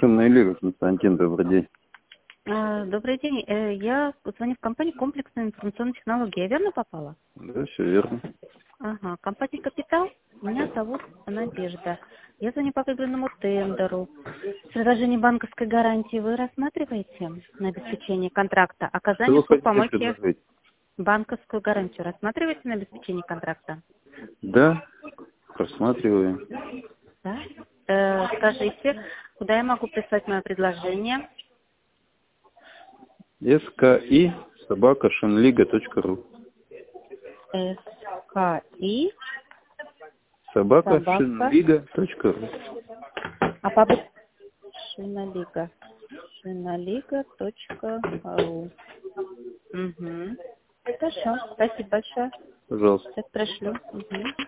Шинная лига, Константин, добрый день. Добрый день. Я звоню в компанию «Комплексные информационные технологии». Я верно попала? Да, все верно. Ага. Компания «Капитал». Меня зовут Надежда. Я звоню по выигранному тендеру. Предложение банковской гарантии вы рассматриваете на обеспечение контракта? Что Оказание вы услуг хотите помойки. предложить? Банковскую гарантию рассматриваете на обеспечение контракта? Да, рассматриваем. Да. Скажите, куда я могу прислать мое предложение? ски@шинлига.ру. СКИ собака. @шинлига.ру. А папа Шиналига. Шиналига.ру. Угу. Хорошо. Спасибо большое. Пожалуйста. Сейчас пришлю. Угу.